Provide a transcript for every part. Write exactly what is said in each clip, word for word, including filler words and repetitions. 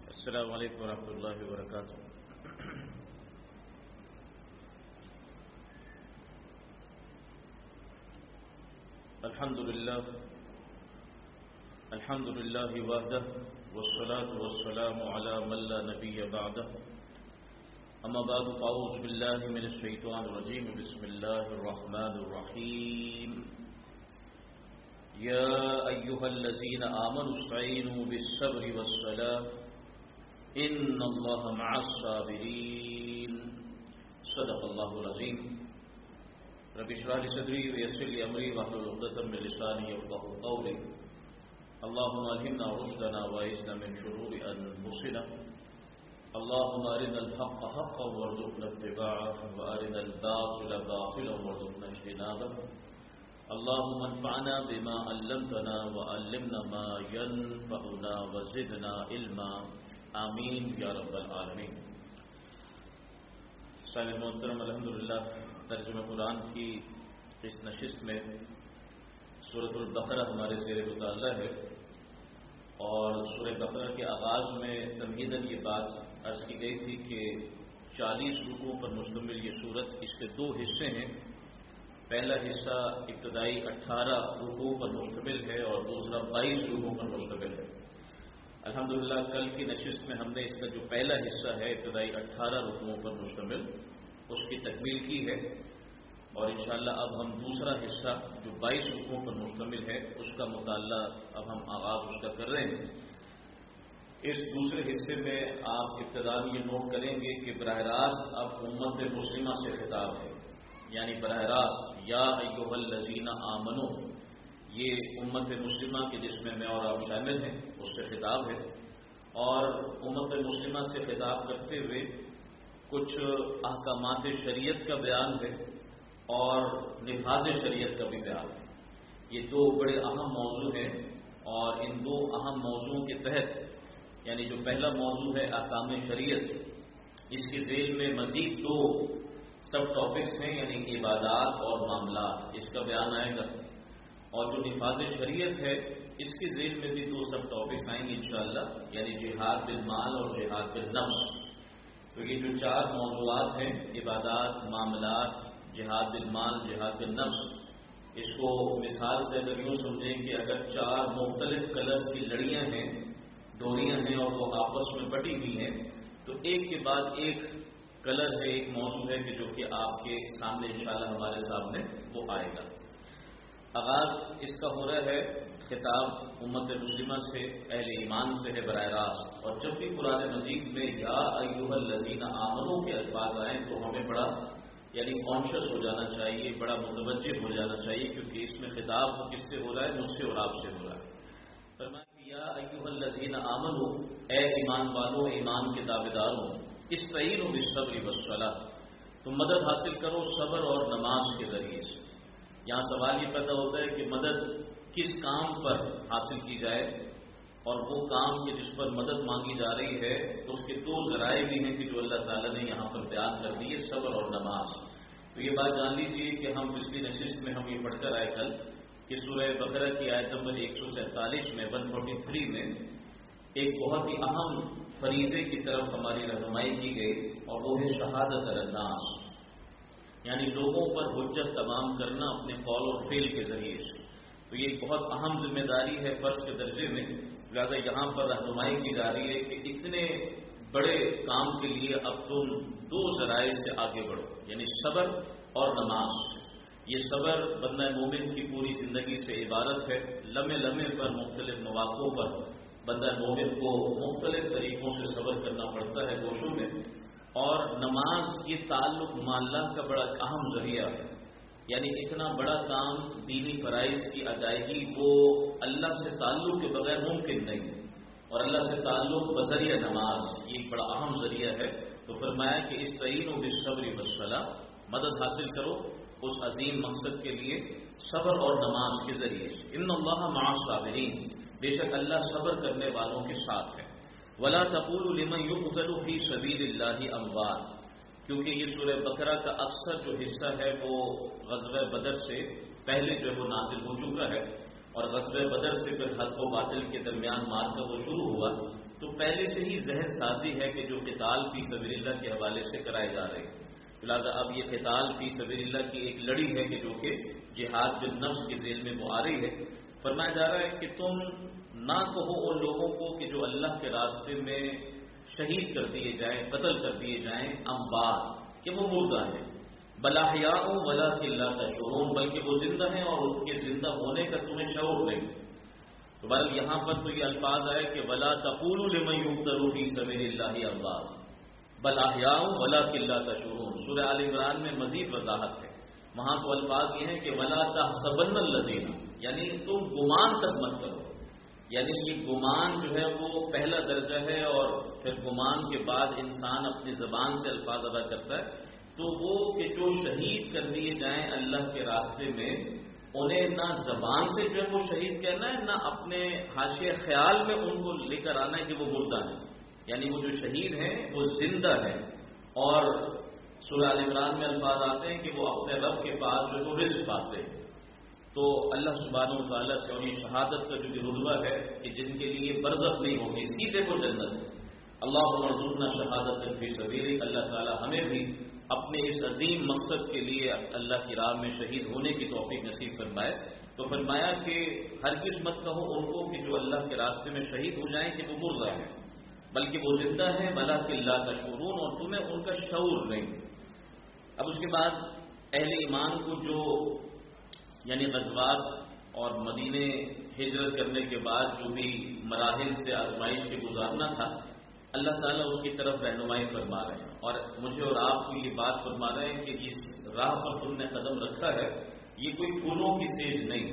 السلام علیکم ورحمۃ اللہ وبرکاتہ۔ الحمد للہ الحمد للہ وحدہ والصلاة والسلام علی من لا نبی بعدہ، اما بعد فاعوذ باللہ من الشیطان الرجیم، بسم اللہ الرحمن الرحیم۔ یا ایہا الذین آمنوا استعینوا بالصبر والصلاة ان اللہ مع الصابرین، صدق اللہ العظیم۔ رب اشرح لی صدری ویسر لی امری واحلل عقدۃ من لسانی یفقهوا قولی۔ اللهم الهمنا رشدنا واعصمنا من شرور انفسنا، اللهم ارنا الحق حقا وارزقنا اتباعه وارنا الباطل باطلا وارزقنا اجتنابه، اللهم انفعنا بما علمتنا وعلمنا ما ينفعنا وزدنا علما، آمین یا رب العالمین۔ سامعین محترم، الحمدللہ ترجمہ قرآن کی اس نشست میں سورۃ البقرہ ہمارے زیر مطالعہ ہے، اور سورہ بقرہ کے آغاز میں تمہیداً یہ بات عرض کی گئی تھی کہ چالیس رکوع پر مشتمل یہ سورت، اس کے دو حصے ہیں۔ پہلا حصہ ابتدائی اٹھارہ رکوع پر مشتمل ہے اور دوسرا بائیس رکوع پر مشتمل ہے۔ الحمدللہ کل کی نشست میں ہم نے اس کا جو پہلا حصہ ہے ابتدائی اٹھارہ رکوعوں پر مشتمل، اس کی تکمیل کی ہے، اور انشاءاللہ اب ہم دوسرا حصہ جو بائیس رکوعوں پر مشتمل ہے اس کا مطالعہ اب ہم آغاز اس کا کر رہے ہیں۔ اس دوسرے حصے میں آپ ابتدا میں یہ نوٹ کریں گے کہ براہ راست اب امت مسلمہ سے خطاب ہے، یعنی براہ راست یا ایھا الذین آمنوا، یہ امت مسلمہ کے جس میں میں اور آپ شامل ہیں اس سے خطاب ہے، اور امت مسلمہ سے خطاب کرتے ہوئے کچھ احکامات شریعت کا بیان ہے اور نفاذ شریعت کا بھی بیان ہے۔ یہ دو بڑے اہم موضوع ہیں، اور ان دو اہم موضوعوں کے تحت، یعنی جو پہلا موضوع ہے احکام شریعت، اس کے ذیل میں مزید دو سب ٹاپکس ہیں، یعنی عبادات اور معاملات، اس کا بیان آئے گا، اور جو نفاذ شریعت ہے اس کے ذیل میں بھی دو سب ٹاپکس آئیں گے انشاءاللہ، یعنی جہاد بالمال اور جہاد بالنفس۔ تو یہ جو چار موضوعات ہیں، عبادات، معاملات، جہاد بالمال، جہاد بالنفس، اس کو مثال سے اگر یوں سمجھیں کہ اگر چار مختلف کلرز کی لڑیاں ہیں، ڈوریاں ہیں، اور وہ آپس میں بٹی ہوئی ہیں، تو ایک کے بعد ایک کلر ہے، ایک موضوع ہے کہ جو کہ آپ کے سامنے انشاءاللہ ہمارے سامنے وہ آئے گا۔ آغاز اس کا ہو رہا ہے، خطاب امت مسلمہ سے، اہل ایمان سے ہے براہ راست، اور جب بھی قرآن مجید میں یا ایھا الذین آمنوا کے الفاظ آئیں تو ہمیں بڑا یعنی کانشیس ہو جانا چاہیے، بڑا متوجہ ہو جانا چاہیے، کیونکہ اس میں خطاب کس سے ہو رہا ہے؟ مجھ سے اور آپ سے ہو رہا ہے۔ فرمایا کہ یا ایھا الذین آمنوا، اے ایمان والوں، ایمان کے دعویداروں، استعینوا بالصبر والصلاۃ، تم مدد حاصل کرو صبر اور نماز کے ذریعے سے۔ یہاں سوال یہ پیدا ہوتا ہے کہ مدد کس کام پر حاصل کی جائے، اور وہ کام کہ جس پر مدد مانگی جا رہی ہے اس کے دو ذرائع بھی ہیں کہ جو اللہ تعالیٰ نے یہاں پر بیان کر دی ہے، صبر اور نماز۔ تو یہ بات جان لیجیے کہ ہم پچھلی نشست میں ہم یہ پڑھ کر آئے کل کہ سورہ بقرہ کی آیت نمبر ایک سو سینتالیس میں ایک سو تینتالیس میں ایک بہت ہی اہم فریضے کی طرف ہماری رہنمائی کی گئی، اور وہ ہے شہادت الناس، یعنی لوگوں پر حجت تمام کرنا اپنے قول اور فعل کے ذریعے سے۔ تو یہ ایک بہت اہم ذمہ داری ہے فرض کے درجے میں، لہٰذا یہاں پر رہنمائی کی جا رہی ہے کہ اتنے بڑے کام کے لیے اب تم دو ذرائع سے آگے بڑھو، یعنی صبر اور نماز۔ یہ صبر بندہ مومن کی پوری زندگی سے عبارت ہے، لمحے لمحے پر مختلف مواقعوں پر بندہ مومن کو مختلف طریقوں سے صبر کرنا پڑتا ہے گوشوں میں، اور نماز یہ تعلق مع اللہ کا بڑا اہم ذریعہ ہے، یعنی اتنا بڑا کام دینی فرائض کی ادائیگی وہ اللہ سے تعلق کے بغیر ممکن نہیں، اور اللہ سے تعلق بذریعہ نماز یہ ایک بڑا اہم ذریعہ ہے۔ تو فرمایا کہ استعینوا بالصبر والصلاۃ، مدد حاصل کرو اس عظیم مقصد کے لیے صبر اور نماز کے ذریعے سے۔ ان اللہ مع الصابرین، بے شک اللہ صبر کرنے والوں کے ساتھ ہے۔ ولا تقولوا لمن يقتل في سبيل الله اموات، کیونکہ یہ سورہ بقرہ کا اکثر جو حصہ ہے وہ غزوہ بدر سے پہلے جو وہ نازل ہو چکا ہے، اور غزوہ بدر سے پھر حق و باطل کے درمیان معرکہ وہ شروع ہوا، تو پہلے سے ہی ذہن سازی ہے کہ جو قتال فی سبیل اللہ کے حوالے سے کرائے جا رہے ہیں، لہٰذا اب یہ قتال فی سبیل اللہ کی ایک لڑی ہے کہ جو کہ جہاد بالنفس کے ذیل میں وہ آ رہی ہے۔ فرمایا جا رہا ہے کہ تم نہ کہو ان لوگوں کو کہ جو اللہ کے راستے میں شہید کر دیے جائیں، قتل کر دیے جائیں، اموات کہ وہ مردہ ہیں، بل احیاء ولکن لا تشعرون، بلکہ وہ زندہ ہیں اور ان کے زندہ ہونے کا تمہیں شعور نہیں۔ تو بہرحال یہاں پر تو یہ الفاظ آئے کہ ولا تقولوا لمن يقتل في سبيل الله اموات بل احیاء ولکن لا تشعرون۔ سورہ آل عمران میں مزید وضاحت ہے، وہاں تو الفاظ یہ ہیں کہ ولا تحسبن الذین، یعنی تم گمان تک مت کرو، یعنی یہ گمان جو ہے وہ پہلا درجہ ہے، اور پھر گمان کے بعد انسان اپنی زبان سے الفاظ ادا کرتا ہے، تو وہ کہ جو شہید کر دیے جائیں اللہ کے راستے میں، انہیں نہ زبان سے جو ہے وہ شہید کہنا ہے، نہ اپنے حاشیہ خیال میں ان کو لے کر آنا ہے کہ وہ مردہ ہیں، یعنی وہ جو شہید ہیں وہ زندہ ہیں۔ اور سورہ آل عمران میں الفاظ آتے ہیں کہ وہ اپنے رب کے پاس جو وہ رزق پاتے ہیں۔ تو اللہ سبحانہ و تعالیٰ سے اور یہ شہادت کا جو بھی رتبہ ہے کہ جن کے لیے برزخ نہیں ہوگی، سیدھے کو جنت ہے۔ اللہم ارزقنا شہادت فی سبیلک، اللہ تعالیٰ ہمیں بھی اپنے اس عظیم مقصد کے لیے اللہ کی راہ میں شہید ہونے کی توفیق نصیب فرمائے۔ تو فرمایا کہ ہرگز مت کہو ان کو کہ جو اللہ کے راستے میں شہید ہو جائیں کہ وہ مردہ ہیں، بلکہ وہ زندہ ہیں، ولکن لا تشعرون، اور تمہیں ان کا شعور نہیں۔ اب اس کے بعد اہل ایمان کو جو یعنی غزوات اور مدینے ہجرت کرنے کے بعد جو بھی مراحل سے آزمائش کے گزارنا تھا، اللہ تعالیٰ اس کی طرف رہنمائی فرما رہے ہیں، اور مجھے اور آپ کو یہ بات فرما رہے ہیں کہ جس راہ پر تم نے قدم رکھا ہے یہ کوئی پھولوں کی سیج نہیں،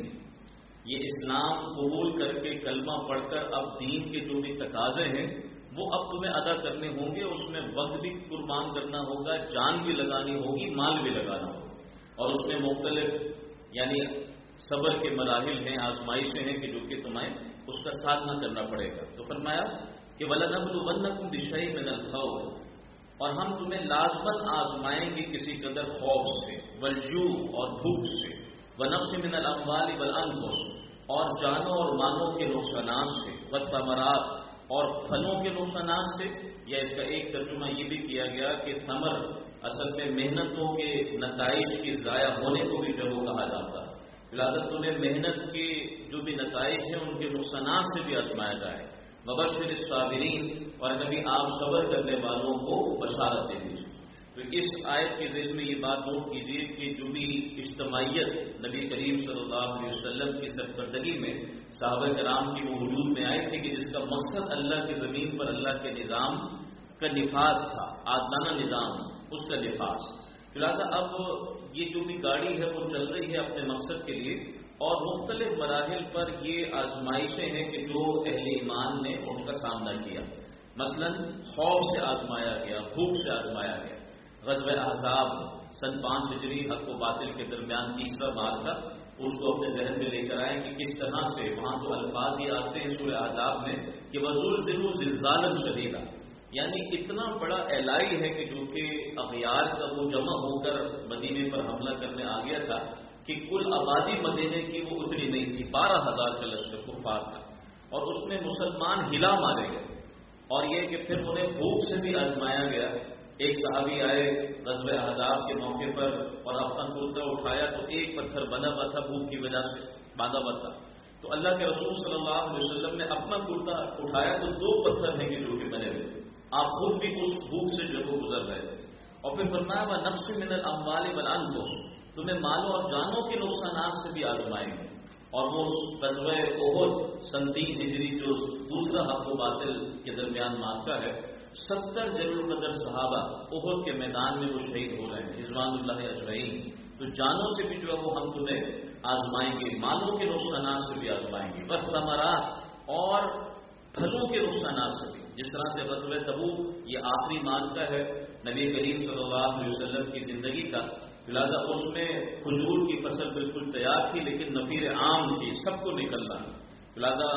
یہ اسلام قبول کر کے کلمہ پڑھ کر اب دین کے جو بھی تقاضے ہیں وہ اب تمہیں ادا کرنے ہوں گے، اس میں وقت بھی قربان کرنا ہوگا، جان بھی لگانی ہوگی، مال بھی لگانا ہوگا، اور اس میں مختلف یعنی صبر کے مراحل ہیں، آزمائشیں ہیں کہ جو کہ تمہیں اس کا سامنا کرنا پڑے گا۔ تو فرمایا کہ وَلَنَبْلُوَنَّكُمْ بِشَيْءٍ مِّنَ الْخَوْفِ، اور ہم تمہیں لازماً آزمائیں گے کسی قدر خوف سے، وَالْجُوعِ اور بھوک سے، وَنَقْصٍ مِّنَ الْأَمْوَالِ وَالْأَنفُسِ اور جانوں اور مالوں کے نقصانات سے، وَالثَّمَرَاتِ اور پھلوں کے نقصانات سے، یا اس کا ایک ترجمہ یہ بھی کیا گیا کہ ثمر اصل میں محنتوں کے نتائج کے ضائع ہونے کو بھی جو کہا جاتا ہے، لہٰذا تمہیں محنت کے جو بھی نتائج ہیں ان کے نقصانات سے بھی آزمایا جائے۔ وبشر الصابرین، اور نبی آپ صبر کرنے والوں کو بشارت دے دیجیے۔ تو اس آیت کے ذیل میں یہ بات نوٹ کیجیے کہ جو بھی اجتماعیت نبی کریم صلی اللہ علیہ وسلم کی سرکردگی میں صحابہ کرام کی وہ وجود میں آئی تھی کہ جس کا مقصد اللہ کی زمین پر اللہ کے نظام کا نفاذ تھا، عادلانہ نظام، اس کا نفاذ۔ لہٰذا اب یہ جو بھی گاڑی ہے وہ چل رہی ہے اپنے مقصد کے لیے، اور مختلف مراحل پر یہ آزمائشیں ہیں کہ جو اہل ایمان نے ان کا سامنا کیا۔ مثلا خوف سے آزمایا گیا، بھوک سے آزمایا گیا۔ غزوہ احزاب سن پانچ ہجری حق و باطل کے درمیان تیسرا معرکہ، اس کو اپنے ذہن میں لے کر آئے کہ کس طرح سے وہاں تو الفاظ یہ آتے ہیں سورہ احزاب میں کہ وَزُلْزِلُوا زِلزَالًا شَدِيدًا، یعنی اتنا بڑا اعلائی ہے کہ جو کہ اغیار کا وہ جمع ہو کر مدینے پر حملہ کرنے آ گیا تھا کہ کل آبادی مدینے کی وہ اتنی نہیں تھی، بارہ ہزار کا لشکر کفار تھا، اور اس میں مسلمان ہلا مارے گئے۔ اور یہ کہ پھر انہیں بھوک سے بھی آزمایا گیا۔ ایک صحابی آئے غزوہ احزاب کے موقع پر اور اپنا کرتا اٹھایا تو ایک پتھر بنا ہوا تھا، بھوک کی وجہ سے باندھا ہوا تھا، تو اللہ کے رسول صلی اللہ علیہ وسلم نے اپنا کرتا اٹھایا تو دو پتھر ہیں کہ جو کہ بنے ہوئے، آپ خود بھی اس بھوک سے جو وہ گزر رہے تھے۔ اور پھر فرمایا وَنَقْصٍ مِّنَ الْأَمْوَالِ وَالْأَنفُسِ، تمہیں مالوں اور جانوں کے نقصانات سے بھی آزمائیں گے۔ اور وہ غزوہ احد سن تین ہجری جو دوسرا حق و باطل کے درمیان معرکہ ہے، ستر جلیل القدر صحابہ احد کے میدان میں وہ شہید ہو رہے ہیں رضوان اللہ اجمعین۔ تو جانوں سے بھی جو ہے وہ ہم تمہیں آزمائیں گے، مالوں کے نقصانات سے بھی آزمائیں گے، والثمرات اور پھلوں کے نقصانات سے بھی۔ جس طرح سے غزوہ تبوک یہ آخری معرکہ ہے نبی کریم صلی اللہ علیہ وسلم کی زندگی کا، لہٰذا اس میں کھجور کی فصل بالکل تیار تھی لیکن نفیر عام تھی، سب کو نکلنا، لہٰذا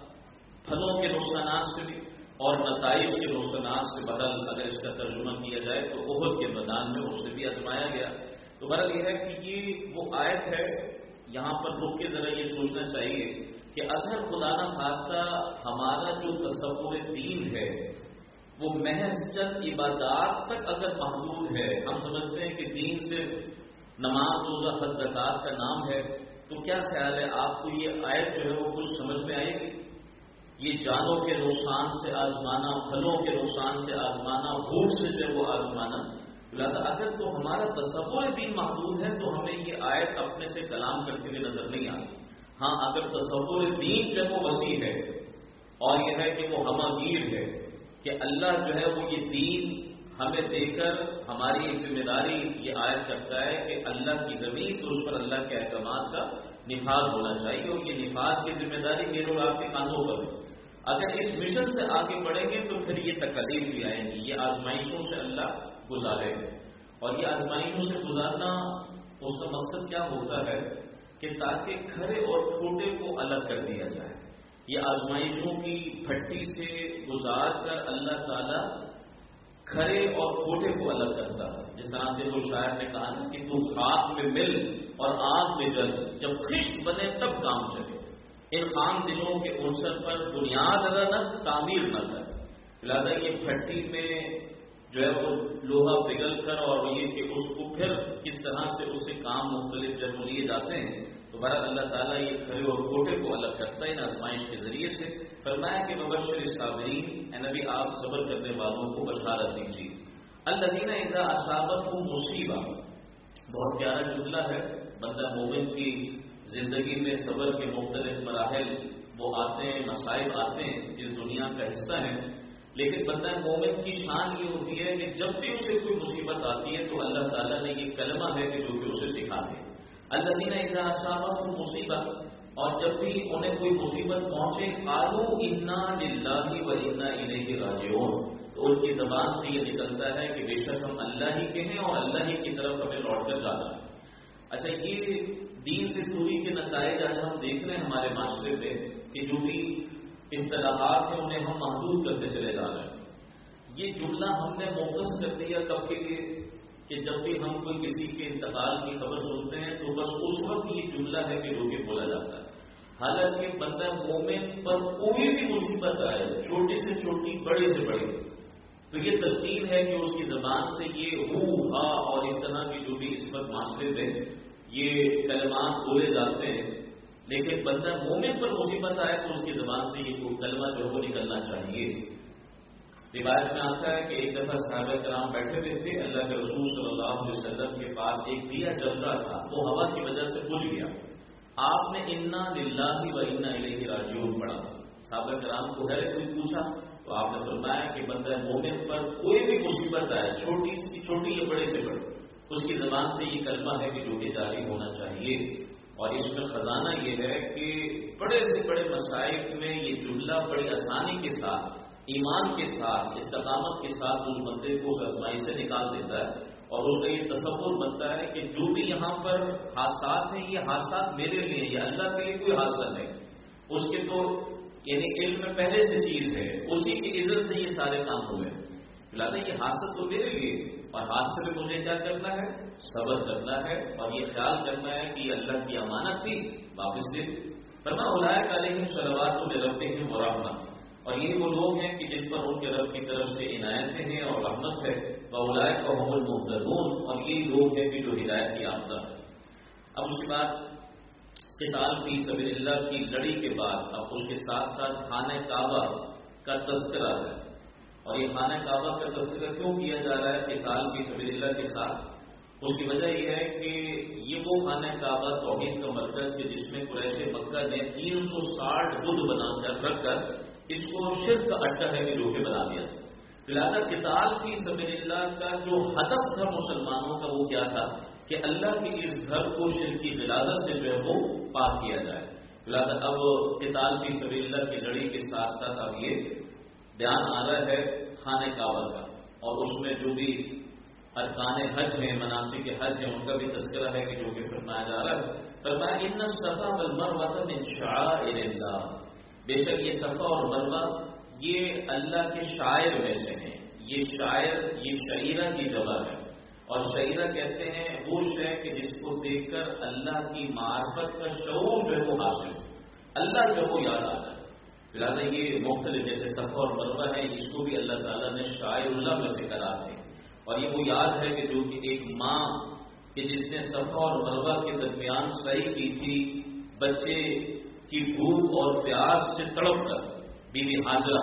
پھلوں کے نقصانات سے بھی اور نتائج کے نقصانات سے بدل اگر اس کا ترجمہ کیا جائے تو احد کے میدان میں اس سے بھی آزمایا گیا۔ تو بہرحال یہ ہے کہ یہ وہ آیت ہے یہاں پر رک کے ذرا یہ سوچنا چاہیے کہ اگر خدا نہ خواستہ ہمارا جو تصور دین ہے وہ محض چند عبادات تک اگر محدود ہے، ہم سمجھتے ہیں کہ دین صرف نماز روزہ حج زکات کا نام ہے، تو کیا خیال ہے آپ کو یہ آیت جو ہے وہ کچھ سمجھ میں آئے گی؟ یہ جانوں کے نقصان سے آزمانا، پھلوں کے نقصان سے آزمانا، بھوک سے جو ہے وہ آزمانا، لہٰذا اگر تو ہمارا تصور دین محدود ہے تو ہمیں یہ آیت اپنے سے کلام کرتے ہوئے نظر نہیں آتی۔ ہاں اگر تصور دین جو ہے وہ وسیع ہے اور یہ ہے کہ وہ ہماگیر ہے کہ اللہ جو ہے وہ یہ دین ہمیں دے کر ہماری ایک ذمہ داری یہ عائد کرتا ہے کہ اللہ کی زمین تو اس پر اللہ کے احکامات کا نفاذ ہونا چاہیے، اور یہ نفاذ کی ذمہ داری میرے اور آپ کے کاندھوں پر ہے۔ اگر اس مشن سے آگے بڑھیں گے تو پھر یہ تکلیف بھی آئیں گی، یہ آزمائشوں سے اللہ گزارے گا، اور یہ آزمائشوں سے گزارنا اس کا مقصد کیا ہوتا ہے کہ تاکہ کھڑے اور چھوٹے کو الگ کر دیا جائے۔ یہ آزمائشوں کی پھٹی سے گزار کر اللہ تعالیٰ کھڑے اور کھوٹے کو الگ کرتا ہے۔ جس طرح سے وہ شاعر نے کہا نا کہ تو خاک میں مل اور آگ میں جل، جب خشک بنے تب کام چلے، ان خام دلوں کے عنصر پر بنیاد اگر نہ تعمیر نہ کر، لہٰذا یہ پھٹی میں جو ہے وہ لوہا پگھل کر اور یہ کہ اس کو پھر کس طرح سے اس سے کام مختلف جب لیے جاتے ہیں، تو بہرحال اللہ تعالیٰ یہ کھڑے اور کھوٹے کو الگ کرتا ہے ان آزمائش کے ذریعے سے۔ فرمایا کہ مبشر الصابرین، اے نبی آپ صبر کرنے والوں کو بشارت دیجیے۔ الذین اذا اصابتهم مصیبہ، بہت پیارا جملہ ہے۔ بندہ مومن کی زندگی میں صبر کے مختلف مراحل وہ آتے ہیں، مصائب آتے ہیں، اس دنیا کا حصہ ہیں، لیکن بندہ مومن کی شان یہ ہوتی ہے کہ جب بھی اسے کوئی مصیبت آتی ہے تو اللہ تعالیٰ نے یہ کلمہ ہے کہ جو کہ اسے سکھاتے ہیں۔ الذین اذا اصابتهم مصیبہ، اور جب بھی انہیں کوئی مصیبت پہنچے، قالوا انا للہ و انا الیہ راجعون، تو ان کی زبان سے یہ نکلتا ہے کہ بے شک ہم اللہ ہی کے ہیں اور اللہ ہی کی طرف ہمیں لوٹ کر جانا ہے۔ اچھا، یہ دین سے دوری کے نتائج آج ہم دیکھ رہے ہیں ہمارے معاشرے میں کہ جو بھی اصطلاحات ہیں انہیں ہم محدود کرتے چلے جا رہے ہیں۔ یہ جملہ ہم نے موقف کر دیا کب کے لیے کہ جب بھی ہم کوئی کسی کے انتقال کی خبر سنتے ہیں تو بس اس وقت یہ جملہ ہے کہ رو کے بولا جاتا ہے، حالانکہ بندہ مومن پر کوئی بھی مصیبت آئے، چھوٹی سے چھوٹی، بڑی سے بڑی، تو یہ تلقین ہے کہ اس کی زبان سے یہ ہو ہا اور اس طرح کی جو بھی اس وقت معاشرے میں یہ کلمات بولے جاتے ہیں، لیکن بندہ مومن پر مصیبت آئے تو اس کی زبان سے یہ کلمہ جو وہ نکلنا چاہیے۔ روایت میں آتا ہے کہ ایک دفعہ صحابہ کرام بیٹھے ہوئے تھے، اللہ کے رسول صلی اللہ علیہ وسلم کے پاس ایک دیا جل رہا تھا، وہ ہوا کی وجہ سے بجھ گیا۔ آپ نے انا للہ و انا الیہ راجعون پڑھا، صحابہ کرام کو ہے کوئی پوچھا تو آپ نے فرمایا کہ بندہ مومن پر کوئی بھی مصیبت آئے، چھوٹی سی چھوٹی یا بڑے سے بڑے، اس کی زبان سے یہ کلمہ ہے کہ جو کہ جاری ہونا چاہیے۔ اور اس میں خزانہ یہ ہے کہ بڑے سے بڑے مسائل میں یہ جملہ بڑی آسانی کے ساتھ، ایمان کے ساتھ، استقامت کے ساتھ اس بندے کو اس آزمائی سے نکال دیتا ہے، اور اس کا یہ تصور بنتا ہے کہ جو بھی یہاں پر حادثات ہیں یہ حادثات میرے لیے، یہ اللہ کے لیے کوئی حادثہ نہیں، اس کے تو یعنی علم میں پہلے سے چیز ہے، اسی کی عزت سے یہ سارے کام ہوئے، لہٰذا یہ حادثہ تو میرے لیے، اور حادثے میں مجھے کیا کرنا ہے؟ صبر کرنا ہے، اور یہ خیال کرنا ہے کہ یہ اللہ کی امانت تھی، واپس دے۔ فرمایا اولئک علیہم صلوات من ربہم ورحمہ، اور یہ وہ لوگ ہیں کہ جن پر ان کے رب کی طرف سے عنایتیں ہیں اور رحمت ہے، واولئک ھم المہتدون، اور یہ لوگ ہیں کہ جو ہدایت یافتہ ہیں۔ اب اس کے بعد قتال فی سبیل اللہ کی لڑی کے بعد اب اس کے ساتھ ساتھ خانہ کعبہ کا تذکرہ ہے، اور یہ خانہ کعبہ کا تذکرہ کیوں کیا جا رہا ہے قتال فی سبیل اللہ کے ساتھ؟ اس کی وجہ یہ ہے کہ یہ وہ خانہ کعبہ توحید کا مرکز ہے جس میں قریش مکہ نے تین سو ساٹھ بدھ بنا کر رکھ کر اس کو شرک کا اڈا ہے کہ جو کہ بنا دیا تھا۔ لہٰذا قتال فی سبیل اللہ کا جو ہدف تھا مسلمانوں کا وہ کیا تھا کہ اللہ کے اس گھر کو شرک کی غلاظت سے جو ہے وہ پاک کیا جائے۔ لہٰذا اب قتال فی سبیل اللہ کی لڑائی کے ساتھ ساتھ اب یہ بیان آ رہا ہے خانہ کعبہ کا، اور اس میں جو بھی ارکان حج ہیں، مناسک حج ہیں، ان کا بھی تذکرہ ہے کہ جو کہ فرمایا جا رہا ہے۔ فرمایا ان الصفا والمروہ من شعائر اللہ، بے شک یہ صفا اور مروہ یہ اللہ کے شاعر میں سے ہیں، یہ شاعر یہ شعیرہ کی جگہ ہے، اور شعیرہ کہتے ہیں وہ شے کہ جس کو دیکھ کر اللہ کی معرفت کا شعور جو ہے وہ حاصل ہے، اللہ جو وہ یاد آتا ہے۔ لہٰذا یہ مختلف جیسے صفا اور مروہ ہے، اس کو بھی اللہ تعالیٰ نے شاعر اللہ میں سے قرار دیا، اور یہ وہ یاد ہے کہ جو کہ ایک ماں کہ جس نے صفا اور مروہ کے درمیان صحیح کی تھی، بچے کی بھوک اور پیاس سے تڑپ کر بی بی حاجرہ،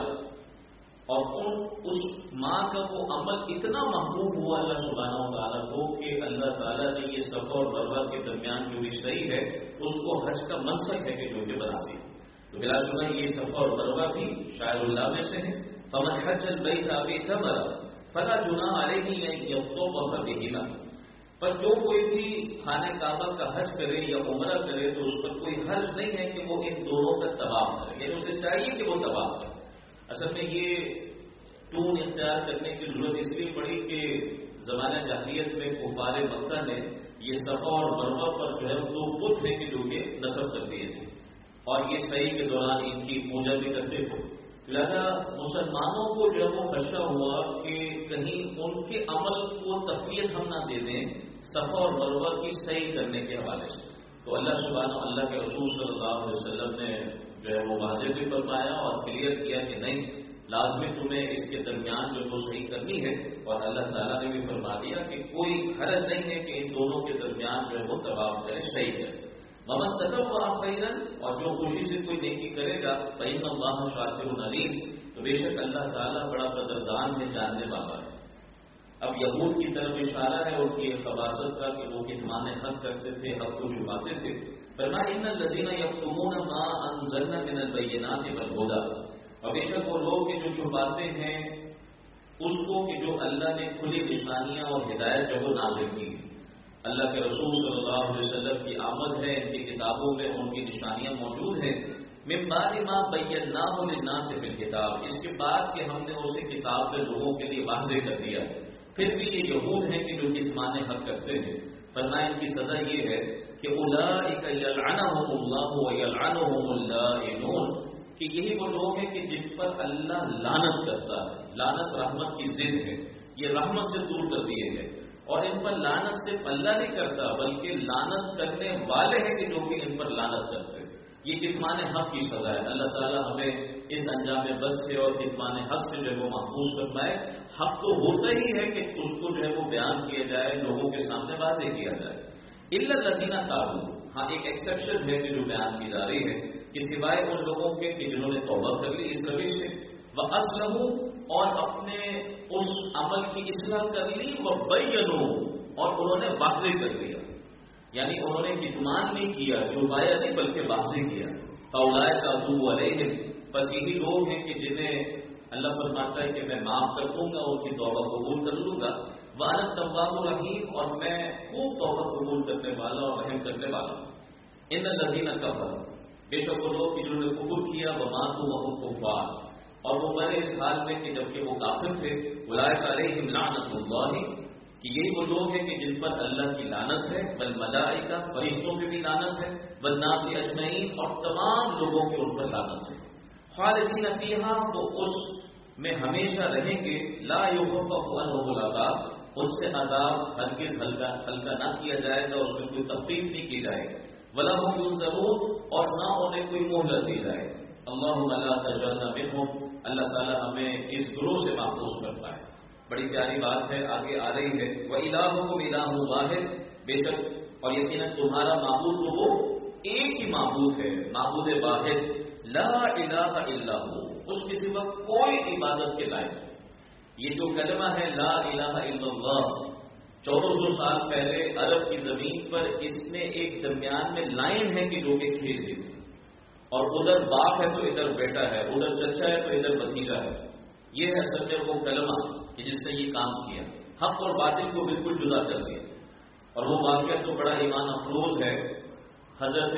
اور ان اس ماں کا وہ عمل اتنا محبوب ہوا اللہ سبحانہ و تعالیٰ کو کہ اللہ تعالیٰ نے یہ صفا اور مروہ کے درمیان جو بھی صحیح ہے اس کو حج کا منسک ہے کہ جو کہ بنا دی۔ تو بلا شبہ یہ صفا اور مروہ بھی شاعر اللہ میں سے ہے۔ فمن حج البیت اعتمر فلا جناح علیہ ان یطوف بہما، پر جو کوئی بھی خانہ کعبہ کا حج کرے یا عمرہ کرے تو اس پر کوئی حرج نہیں ہے کہ وہ ان دونوں کا طواف کرے، یعنی اسے چاہیے کہ وہ طواف کرے۔ اصل میں یہ ٹون اختیار کرنے کی ضرورت اس لیے پڑی کہ زمانہ جاہلیت میں کفار مکہ نے یہ صفا اور مروہ پر جو ہے دو بت ہیں کہ جو کہ نصب کر دیے تھے، اور یہ صحیح کے دوران ان کی پوجا بھی کرتے تھے۔ لہذا مسلمانوں کو جو ہے وہ خدشہ ہوا کہ کہیں ان کے عمل کو تقویت ہم نہ دے دیں صفا اور مروہ کی صحیح کرنے کے حوالے سے، تو اللہ سبحانہ اللہ کے رسول صلی اللہ علیہ وسلم نے جو ہے وہ واضح بھی فرمایا اور کلیئر کیا کہ نہیں، لازمی تمہیں اس کے درمیان جو وہ صحیح کرنی ہے، اور اللہ تعالیٰ نے بھی فرما دیا کہ کوئی حرج نہیں ہے کہ ان دونوں کے درمیان جو ہے وہ طواف کرے، صحیح ہے۔ ممن تطوع خیرا، اور جو خوشی سے کوئی نیکی کرے گا فإن اللہ شاکر علیم، تو بے شک اللہ تعالیٰ بڑا قدردان ہے، جاننے والا ہے۔ اب یہود کی طرف اشارہ ہے ان کی خباثت کا کہ وہ کتمان حق کرتے تھے، حق کو چھپاتے تھے۔ فرمایا ان الذین یکتمون ما انزلنا من البینات والہدی، اور بے شک وہ لوگ کہ جو چھپاتے ہیں اس کو کہ جو اللہ نے کھلی نشانیاں اور ہدایت جو وہ نازل کی، اللہ کے رسول صلی اللہ علیہ وسلم کی آمد ہے، ان کی کتابوں میں ان کی نشانیاں موجود ہیں۔ من بعد ما بیناہ للناس فی الکتاب، اس کے بعد کہ ہم نے اسے کتاب میں لوگوں کے لیے واضح کر دیا، پھر بھی یہ یہود ہیں کہ جو کتمان حق کرتے ہیں۔ فرمایا ان کی سزا یہ ہے کہ اولئک یلعنہم اللہ ویلعنہم اللاعنون، کہ یہی وہ لوگ ہیں کہ جن پر اللہ لعنت کرتا ہے۔ لعنت رحمت کی ضد ہے، یہ رحمت سے دور کر دیے گئے، اور ان پر لعنت صرف اللہ نہیں کرتا بلکہ لعنت کرنے والے ہیں کہ جو بھی ان پر لعنت کرتے ہیں۔ یہ کتمان حق کی سزا ہے۔ اللہ تعالیٰ ہمیں اس انجام بس سے اور کتمان حق سے جو ہے وہ محفوظ فرمائے۔ حق تو ہوتا ہی ہے کہ اس کو جو ہے وہ بیان کیا جائے، لوگوں کے سامنے واضح کیا جائے۔ الا الذین تابوا، ہاں ایک ایکسیپشن ہے کہ جو بیان کی جا رہی ہے کہ سوائے ان لوگوں کے کہ جنہوں نے توبہ کر لی اس روش سے، وَأَصْلَحُوا، اور اپنے اس عمل کی اصلاح کر لی، وَبَيَّنُوا، اور انہوں نے واضح کر دیا، یعنی انہوں نے کتمان نہیں کیا، چھپایا نہیں بلکہ واضح کیا۔ فَأُولَئِکَ أَتُوبُ عَلَيْهِمْ، بس یہی لوگ ہیں کہ جنہیں اللہ فرماتا ہے کہ میں معاف کر دوں گا، ان کی توبہ قبول کر لوں گا۔ وَأَنَا التَّوَّابُ الرَّحِيمُ، اور میں خوب توبہ قبول کرنے والا اور رحم کرنے والا ہوں۔ إِنَّ الَّذِينَ كَفَرُوا، بے شک وہ لوگ جنہوں نے کفر کیا، وَمَاتُوا وَهُمْ كُفَّارٌ، اور وہ مرے اس حال میں کہ جبکہ وہ کافر تھے، اولئک علیہم لعنۃ اللہ، کہ یہی وہ لوگ ہیں کہ جن پر اللہ کی لعنت ہے، والملائکہ، فرشتوں پہ بھی لعنت ہے، والناس اجمعین، اور تمام لوگوں کی ان پر لعنت ہے۔ خالدین فیہا، وہ اس میں ہمیشہ رہیں گے، لا یخفف عنہم العذاب، ان سے عذاب ہرگز ہلکا ہلکا نہ کیا جائے گا، اس میں کوئی تخفیف نہیں کی جائے گی، ولا هم ينظرون، اور نہ انہیں کوئی مہلت دی جائے۔ اللہم لا تجعلنا منہم، اللہ تعالی ہمیں اس گروہ سے محفوظ کر پائے۔ بڑی پیاری بات ہے، آگے آ رہی ہے، وَإِلَٰهُكُمْ إِلَٰهٌ وَاحِدٌ، بے شک اور یقیناً تمہارا معبود تو وہ ایک ہی معبود ہے، معبود واحد، لا الہ الا ہو، اس کے سوا کوئی عبادت کے لائق۔ یہ جو کلمہ ہے لا الہ الا اللہ، چودہ سو سال پہلے عرب کی زمین پر اس نے ایک درمیان میں لائن ہے کہ جو کہ کھیل دی تھی، اور ادھر باپ ہے تو ادھر بیٹا ہے، ادھر چچا ہے تو ادھر بھتیجا ہے۔ یہ ہے اصل میں وہ کلمہ کہ جس نے یہ کام کیا، حق اور باطل کو بالکل جدا کر دیا۔ اور وہ واقعہ تو بڑا ایمان افروز ہے۔ حضرت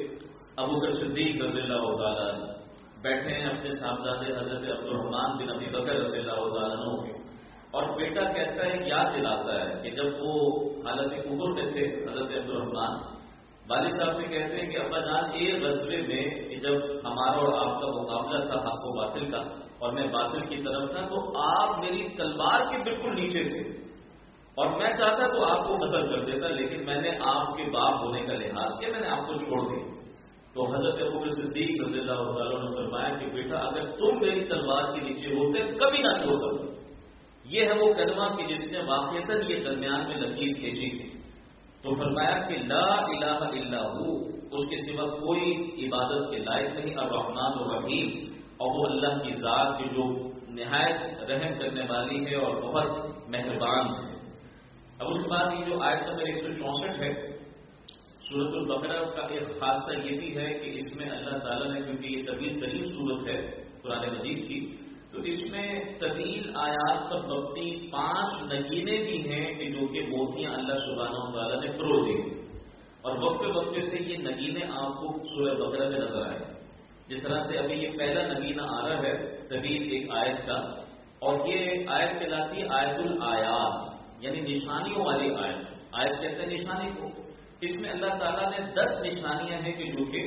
ابوبکر صدیق رضی اللہ تعالیٰ بیٹھے ہیں اپنے صاحبزادے حضرت عبد الرحمن بن ابی بکر رضی اللہ تعالیٰ عنہ کے، اور بیٹا کہتا ہے، یاد دلاتا ہے کہ جب وہ حالت کفر میں تھے حضرت عبد الرحمن، والد صاحب سے کہتے ہیں کہ ابا جان ایک غزوے میں جب ہمارا اور آپ کا مقابلہ تھا حق و باطل کا، اور میں باطل کی طرف تھا، تو آپ میری تلوار کے بالکل نیچے تھے، اور میں چاہتا تو آپ کو قتل کر دیتا، لیکن میں نے آپ کے باپ ہونے کا لحاظ کیا، میں نے آپ کو چھوڑ دیا۔ تو حضرت ابوبکر صدیق رضی اللہ تعالیٰ نے فرمایا کہ بیٹا اگر تم میری تلوار کے نیچے ہوتے کبھی نہ چھوڑتا۔ یہ ہے وہ کلمہ کہ جس نے واقعتاً یہ درمیان میں لکیر کھینچی تھی۔ تو فرمایا کہ لا الہ الا ہو، اس کے سوا کوئی عبادت کے لائق نہیں، الرحمن الرحیم، اور وہ اللہ کی ذات کی جو نہایت رحم کرنے والی ہے اور بہت مہربان ہے۔ اب اس کے بعد یہ جو آیت نمبر ایک سو چونسٹھ ہے سورۃ البقرہ کا ایک خاصہ یہ بھی ہے کہ اس میں اللہ تعالیٰ نے، کیونکہ یہ طویل ترین صورت ہے قرآن مجید کی، تو اس میں طویل آیات پر مبنی پانچ نگینے بھی ہیں کہ جو کہ موتیاں اللہ سبحانہ و تعالیٰ نے پرو دی، اور وقت وقت سے یہ نگینے آپ کو سورہ بقرہ میں نظر آئے۔ جس طرح سے ابھی یہ پہلا نگینہ آ رہا ہے طویل ایک آیت کا، اور یہ آیت کہلاتی ہے آیت الآیات، یعنی نشانیوں والی آیت۔ آیت کہتے ہیں نشانی کو۔ اس میں اللہ تعالیٰ نے دس نشانیاں ہیں کہ جو کہ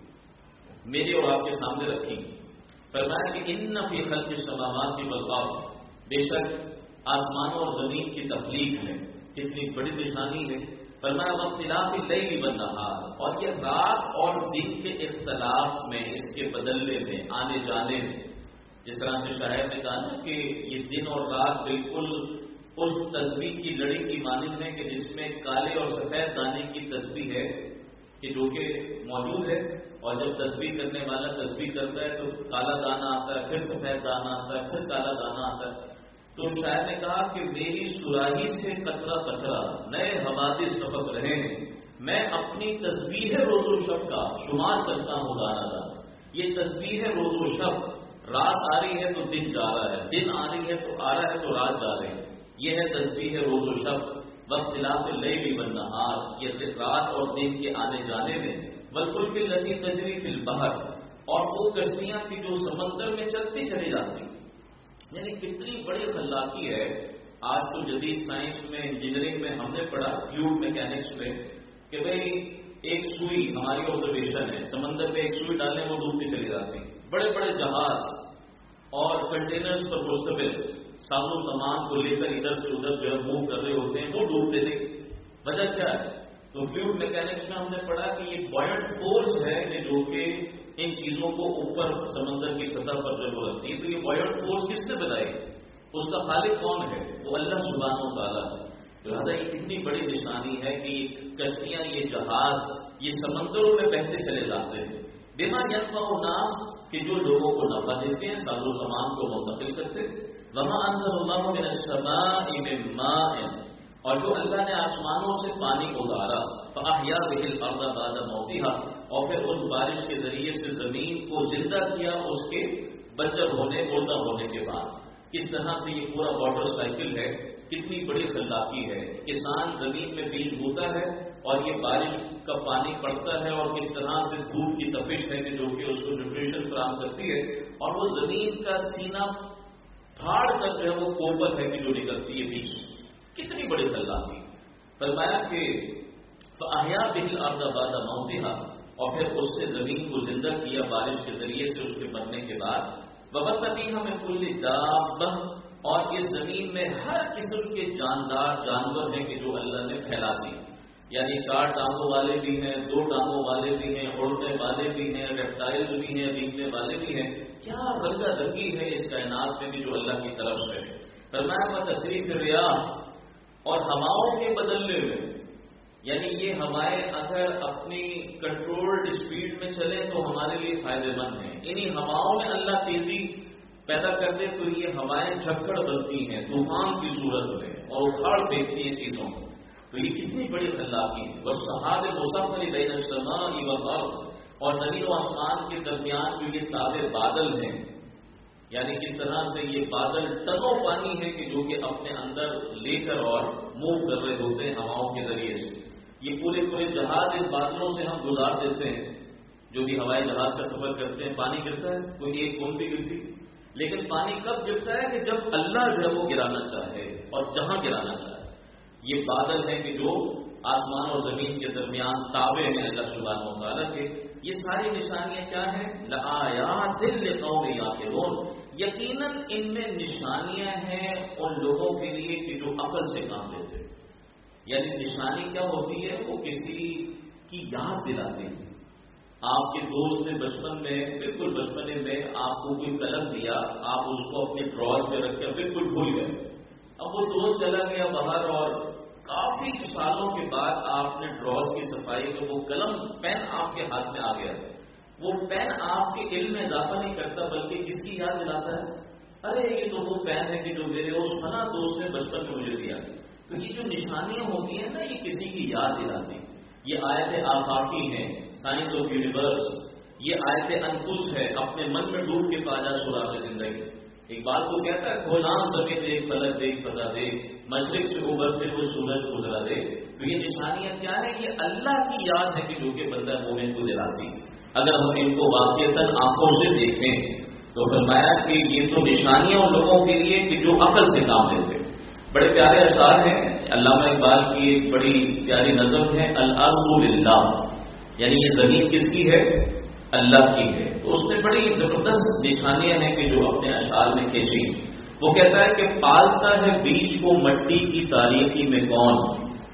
میرے اور آپ کے سامنے رکھی۔ فرمایا کہ ان فی خلق السماوات والارض، بے شک آسمانوں اور زمین کی تخلیق ہے، کتنی بڑی نشانی ہے۔ فرمایا واختلاف اللیل والنہار، اور یہ رات اور دن کے اختلاف میں، اس کے بدلنے میں، آنے جانے میں، جس طرح سے شاعر نے کہا نا کہ یہ دن اور رات بالکل اس تسبیح کی لڑی کی مانند ہے کہ جس میں کالے اور سفید دانے کی تسبیح ہے کہ جو کہ موجود ہے، اور جب تسبیح کرنے والا تسبیح کرتا ہے تو کالا دانا آتا ہے، پھر سفید دانا آتا ہے، پھر کالا دانا آتا ہے۔ تو شاعر نے کہا کہ میری سراہی سے قطرہ قطرہ نئے حوادث ٹپک رہے ہیں، میں اپنی تسبیح روز و شب کا شمار کرتا ہوں دانا دانا۔ یہ تسبیح روز و شب، رات آ رہی ہے تو دن جا رہا ہے، دن آ رہی ہے تو آ رہا ہے تو رات جا رہی ہے، یہ ہے تسبیح روز و شب۔ واختلاف اللیل والنہار، یہ رات اور دن کے آنے جانے میں، والفلک التی تجری فی البحر، اور وہ کشتیاں کی جو سمندر میں چلتی چلی جاتی، یعنی کتنی بڑی خلاقی ہے۔ آج تو جدید سائنس میں، انجینئرنگ میں ہم نے پڑھا، فلوئڈ میکینکس میں، کہ بھئی ایک سوئی، ہماری آبزرویشن ہے، سمندر میں ایک سوئی ڈالنے وہ ڈوبتی چلی جاتی۔ بڑے بڑے جہاز اور کنٹینرز پر مشتمل ساز و سامان کو لے کر ادھر سے ادھر جو ہے موو کر رہے ہوتے ہیں، وہ ڈوبتے نہیں۔ وجہ کیا ہے؟ تو فلوئڈ میکینکس میں ہم نے پڑھا کہ یہ بوئنٹ فورس ہے کہ جو کہ ان چیزوں کو اوپر سمندر کی سطح پر جب رکھتی ہے۔ تو یہ بوئنٹ فورس کس نے بنائی؟ اس کا خالق کون ہے؟ وہ اللہ سبحانہ و تعالیٰ ہے۔ لہٰذا یہ کتنی بڑی نشانی ہے کہ یہ کشتیاں، یہ جہاز، یہ سمندروں میں بہتے چلے جاتے ہیں، بما ينفع الناس، کہ جو لوگوں کو نفع دیتے ہیں، ساز و سامان کو منتقل کرتے ہیں۔ وما انزل اللہ من السماء من ماء، اور جو اللہ نے آسمانوں سے پانی اتارا، فاحیا به الارض بعد موتها، اور پھر اس بارش کے ذریعے سے زمین کو زندہ کیا اس کے بنجر ہونے، مردہ ہونے کے بعد۔ اس طرح سے یہ پورا واٹر سائیکل ہے، کتنی بڑی خلاقی ہے۔ کسان زمین میں بیج بوتا ہے اور یہ بارش کا پانی پڑتا ہے، اور کس طرح سے دھوپ کی تپش ہے کہ جو کہ اس کو نیوٹریشن فراہم کرتی ہے، اور وہ زمین کا سینہ پھاڑ کر جو ہے وہ کوپر ہے کہ جو نکلتی ہے بیج۔ کتنی بڑی خلاقی۔ فرمایا کہ فاحیا به الارض بعد موتها، اور پھر اس سے زمین کو زندہ کیا بارش کے ذریعے سے اس کے بننے کے بعد۔ وبث فیہا من کل دابہ، اور اس زمین میں ہر قسم کے جاندار جانور ہیں کہ جو اللہ نے پھیلا دی، یعنی چار ٹانگوں والے بھی ہیں، دو ٹانگوں والے بھی ہیں، اڑنے والے بھی ہیں، ریپٹائلز بھی ہیں، رینگنے والے بھی ہیں۔ کیا رنگا رنگی ہے اس کائنات میں بھی جو اللہ کی طرف سے ہے۔ فرمایا وتصریف الریاح، اور ہواؤں کے بدلنے میں، یعنی یہ ہوائیں اگر اپنی کنٹرولڈ اسپیڈ میں چلیں تو ہمارے لیے فائدہ مند ہیں۔ انہی ہواؤں میں اللہ تیزی پیدا کر دے تو یہ ہوائیں جھکڑ بنتی ہیں طوفان کی صورت میں، اور اکھاڑ پھینکتی ہیں چیزوں کو۔ تو یہ کتنی بڑی خلاقی ہے۔ والسحاب المسخر بین السماء والارض، اور زمین و آسمان کے درمیان جو یہ تابع بادل ہیں، یعنی کس طرح سے یہ بادل ٹنوں پانی ہے کہ جو کہ اپنے اندر لے کر اور موو کر رہے ہوتے ہیں ہواؤں کے ذریعے سے۔ یہ پورے پورے جہاز ان بادلوں سے ہم گزار دیتے ہیں، جو بھی ہوائی جہاز کا سفر کرتے ہیں، پانی گرتا ہے، کوئی ایک بوند بھی گرتی، لیکن پانی کب گرتا ہے کہ جب اللہ جو ہے وہ گرانا چاہے اور جہاں گرانا چاہے۔ یہ بادل ہیں کہ جو آسمان اور زمین کے درمیان تابع ہیں اللہ سبحانہ و تعالیٰ کے۔ یہ ساری نشانیاں کیا ہیں؟ لآیات لقوم یعقلون، یقیناً ان میں نشانیاں ہیں ان لوگوں کے لیے کہ جو عقل سے کام لیتے ہیں۔ یعنی نشانی کیا ہوتی ہے؟ وہ کسی کی یاد دلاتی ہے. آپ کے دوست نے بچپن میں بالکل بچپنے میں آپ کو کوئی قلم دیا, آپ اس کو اپنے ڈراور میں رکھ کر بالکل بھول گئے. اب وہ دوست چلا گیا باہر اور کافی سالوں کے بعد آپ نے ڈراور کی صفائی میں وہ قلم پین آپ کے ہاتھ میں آ گیا. وہ پین آپ کے علم میں اضافہ نہیں کرتا بلکہ کس کی یاد دلاتا ہے؟ ارے یہ تو وہ پین ہے کہ جو میرے اس فنا دوست نے بچپن میں مجھے دیا. تو یہ جو نشانیاں ہوتی ہیں نا, یہ کسی کی یاد دلاتی ہیں. یہ آیت آفاقی ہیں, سائنس آف یونیورس. یہ آیت انفس ہے, اپنے من میں ڈوب کے پاجا سراغ زندگی. ایک بات کو کہتا ہے کھولان زمین دیکھ فلک دیکھ فضا دیکھ, مشرق سے ابھرتے ہوئے سورج گزرا دے. تو یہ نشانیاں کیا ہے؟ یہ اللہ کی یاد ہے کہ جو کہ بندہ مومن کو دلاتی. اگر ہم ان کو واقعتاً آنکھوں سے دیکھیں تو فرمایا کہ یہ تو نشانیاں ان لوگوں کے لیے کہ جو عقل سے کام لیتے. بڑے پیارے اشعار ہیں علامہ اقبال کی, ایک بڑی پیاری نظم ہے الارض للہ, یعنی یہ زمین کس کی ہے؟ اللہ کی ہے. تو اس میں بڑی زبردست نشانیاں ہیں کہ جو اپنے اشعار میں کھینچی. وہ کہتا ہے کہ پالتا ہے بیج کو مٹی کی تاریکی میں کون,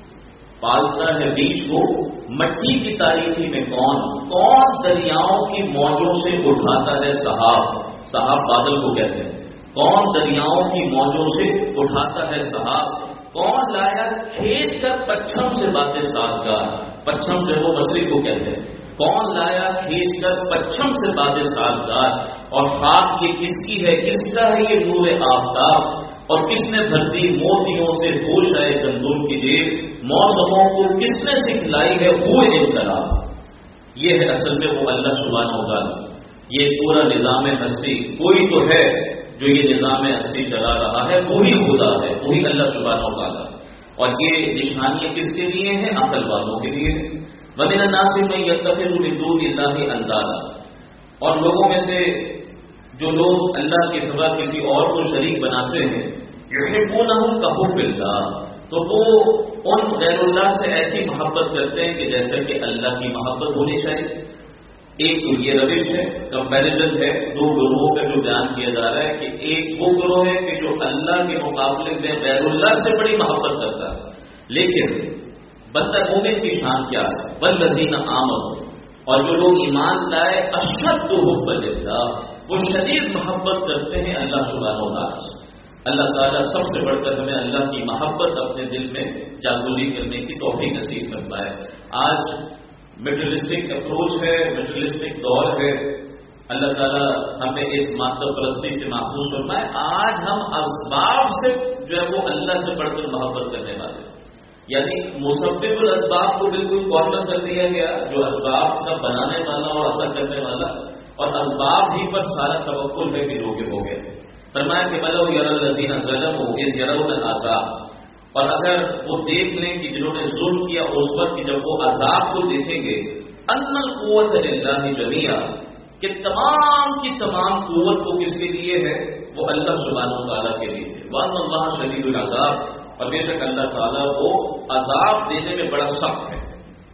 پالتا ہے بیج کو مٹی کی تاریکی میں کون, کون دریاؤں کی موجوں سے اٹھاتا ہے سحاب. سحاب بادل کو کہتے ہیں. کون دریاؤں کی موجوں سے اٹھاتا ہے سحاب, کون لایا کھینچ کر پچھم سے باتیں سازگار. پچھم جو وہ مشرق کو کہتے ہیں. کون لایا کھینچ کر پچھم سے باتیں سازگار. اور خاک یہ کس کی ہے, کس کا ہے یہ نور آفتاب, اور کس نے بھرتی موتیوں سے ہوش آئے گندم کی جیب, موسموں کو کس نے سکھلائی ہے وہ انقلاب. یہ ہے اصل میں وہ اللہ سبحانہ و تعالی. یہ پورا نظام ہستی کوئی تو ہے جو یہ نظام ہستی چلا رہا ہے, وہی خدا ہے, وہی اللہ سبحانہ و تعالی. اور یہ نشانیاں کس کے لیے ہیں؟ عقل والوں کے لیے. وَمِنَ النَّاسِ مَن يَتَّخِذُ مِن دُونِ اللَّهِ أَندَادًا, اور لوگوں میں سے جو لوگ اللہ کے سوا کسی اور کو شریک بناتے ہیں, يُحِبُّونَهُمْ كَحُبِّ اللَّهِ, تو وہ ان غیر اللہ سے ایسی محبت کرتے ہیں کہ جیسا کہ اللہ کی محبت ہونی چاہیے. ایک تو یہ روش ہے, کمپیریزن ہے دو گروہوں کا جو بیان کیا جا رہا ہے کہ ایک وہ گروہ ہے کہ جو اللہ کے مقابلے میں غیر اللہ سے بڑی محبت کرتا ہے. لیکن بندہ مومن کی شان کیا ہے؟ والذین آمنوا, اور جو لوگ ایمان لائے اشد حب للہ, وہ شدید محبت کرتے ہیں اللہ سبحانہ و تعالی. اللہ تعالیٰ سب سے بڑھ کر ہمیں اللہ کی محبت اپنے دل میں جاگوری کرنے کی توفیق نصیب کرتا ہے. آج میٹرلسٹک اپروچ ہے, میٹرلسٹک دور ہے. اللہ تعالیٰ ہمیں اس مادہ پرستی سے محفوظ فرمائے. آج ہم اسباب سے جو ہے وہ اللہ سے بڑھ کر محبت کرنے والے, یعنی مسبب الاسباب کو بالکل کارنر کر دیا گیا, جو اسباب کا بنانے والا اور اثر کرنے والا, اور اسباب ہی پر سارا توکل ہے کہ روکے ہو گئے. فرمایا کہ بلو یر الذین ظلموا اذ یرون العذاب, اور اگر وہ دیکھ لیں کہ جنہوں نے ظلم کیا اس وقت کہ جب وہ عذاب کو دیکھیں گے, ان القوت للہ جمیعا, کہ تمام کی تمام قوت کو کس کے لیے ہے؟ وہ اللہ سبحانہ و تعالیٰ کے لیے ہے. وان اللہ شدید العذاب, اور بے شک اللہ تعالیٰ وہ عذاب دینے میں بڑا سخت ہے.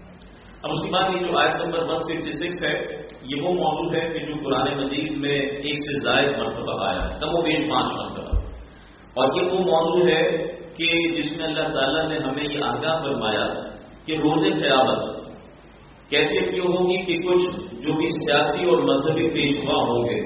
اب اس کے بعد یہ جو آیت نمبر ایک سو چھیاسٹھ ہے, یہ وہ موضوع ہے کہ جو قرآن مجید میں ایک سے زائد مرتبہ آیا ہے, کم و بیش پانچ مرتبہ. اور یہ وہ موضوع ہے کہ جس میں اللہ تعالیٰ نے ہمیں یہ آگاہ فرمایا کہ روز قیامت کیفیت یہ ہوگی کہ کچھ جو بھی سیاسی اور مذہبی پیشوا ہوں گے